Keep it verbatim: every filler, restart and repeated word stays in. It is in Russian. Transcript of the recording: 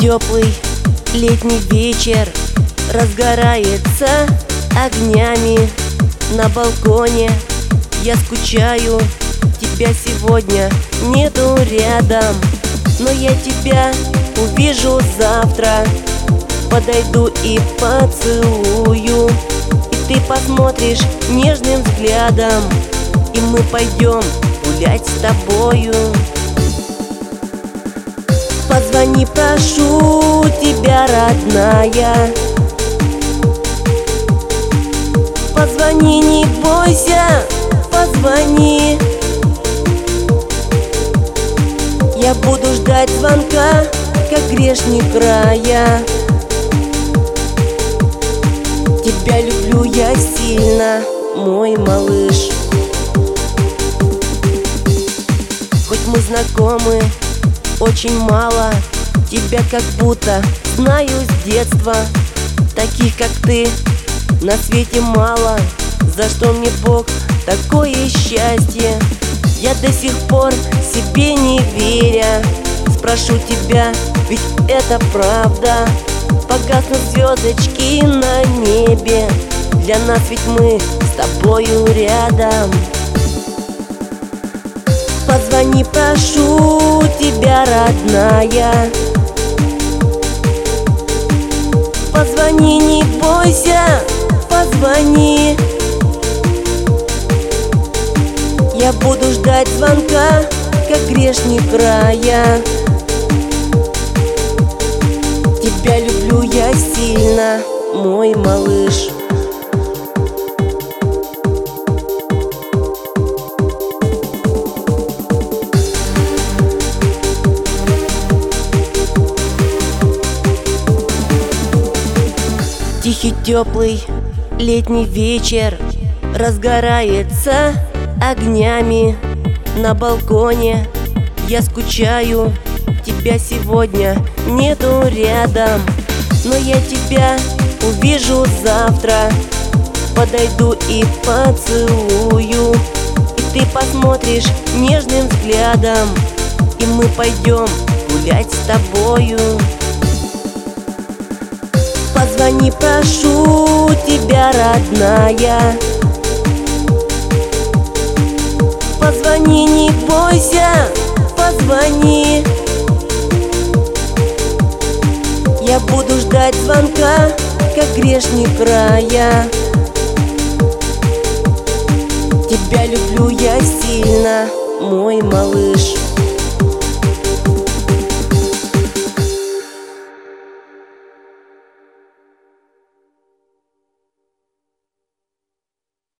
теплый летний вечер разгорается огнями на балконе. Я скучаю, тебя сегодня нету рядом, но я тебя увижу завтра. Подойду и поцелую, и ты посмотришь нежным взглядом, и мы пойдем гулять с тобою. Позвони, прошу тебя, родная. Позвони, не бойся, позвони. Я буду ждать звонка, как грешник рая. Тебя люблю я сильно, мой малыш. Хоть мы знакомы очень мало, тебя как будто знаю с детства. Таких, как ты, на свете мало. За что мне Бог такое счастье? Я до сих пор себе не веря спрошу тебя, ведь это правда. Погаснут звездочки на небе, для нас ведь мы с тобою рядом. Позвони, прошу тебя, родная. Позвони, не бойся, позвони. Я буду ждать звонка, как грешник рая. Тебя люблю я сильно, мой малыш. Тихий теплый летний вечер разгорается огнями на балконе. Я скучаю, тебя сегодня нету рядом, но я тебя увижу завтра. Подойду и поцелую, и ты посмотришь нежным взглядом, и мы пойдем гулять с тобою. Позвони, прошу тебя, родная. Позвони, не бойся, позвони. Я буду ждать звонка, как грешник рая. Тебя люблю я сильно, мой малыш.